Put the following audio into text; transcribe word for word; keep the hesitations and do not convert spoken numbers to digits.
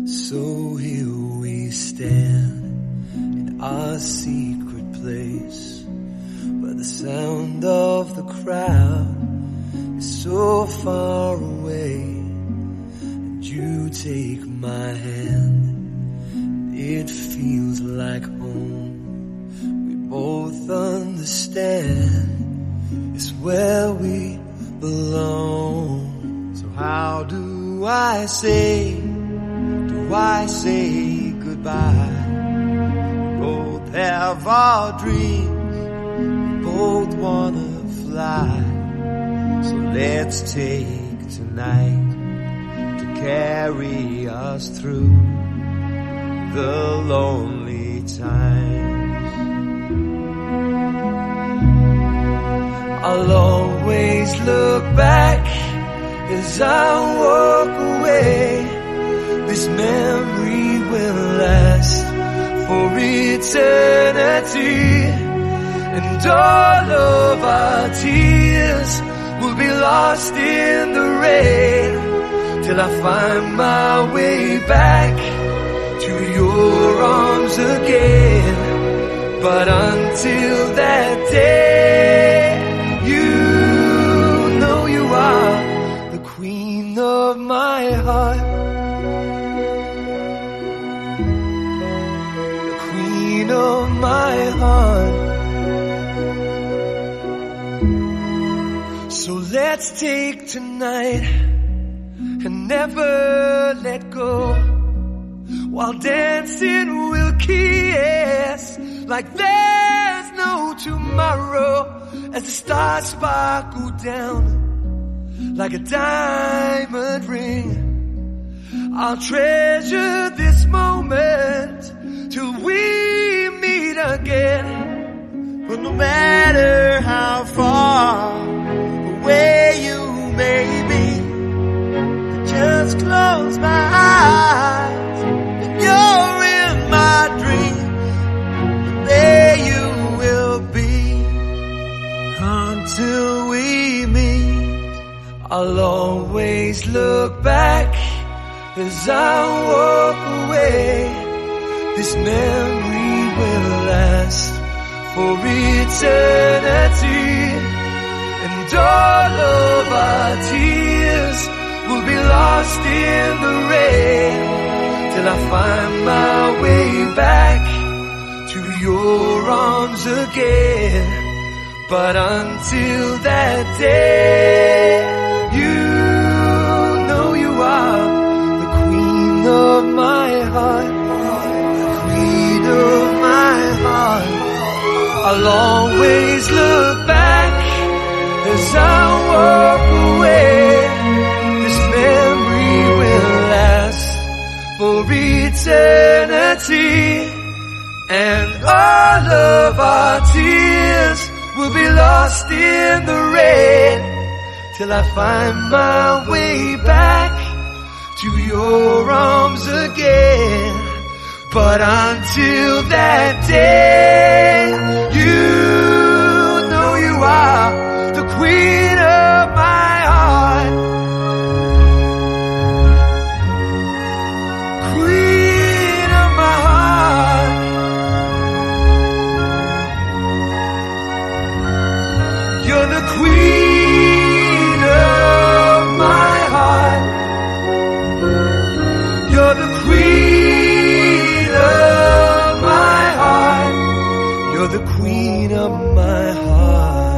So here we stand in our secret place, where the sound of the crowd is so far away, and you take my hand, it feels like home. We both understand it's where we belong. So how do I say, do I say goodbye? We both have our dreams, we both wanna fly. So let's take tonight to carry us through the lonely times. I'll always look back as I walk away. This memory will last for eternity, and all of our tears will be lost in the rain, till I find my way back to your arms again. But until that day, you know you are the queen of my heart, the queen of my heart. So let's take tonight and never let go, while dancing we'll kiss like there's no tomorrow, as the stars sparkle down like a diamond ring. I'll treasure this moment till we meet again. But no matter how far away you may be, just close my eyes and you're in my dreams, and there you will be until we meet. I'll always look back as I walk away. This memory will last for eternity, and all of our tears will be lost in the rain, till I find my way back to your arms again. But until that day, you know you are the queen of my heart, the queen of my heart. I'll always look back as I walk away. This memory will last for eternity, and all of our tears will be lost in the rain, till I find my way back to your arms again. But until that day, you know you are the queen of my heart, queen of my heart. You're the queen of my heart, you're the queen of my heart, you're the queen of my heart.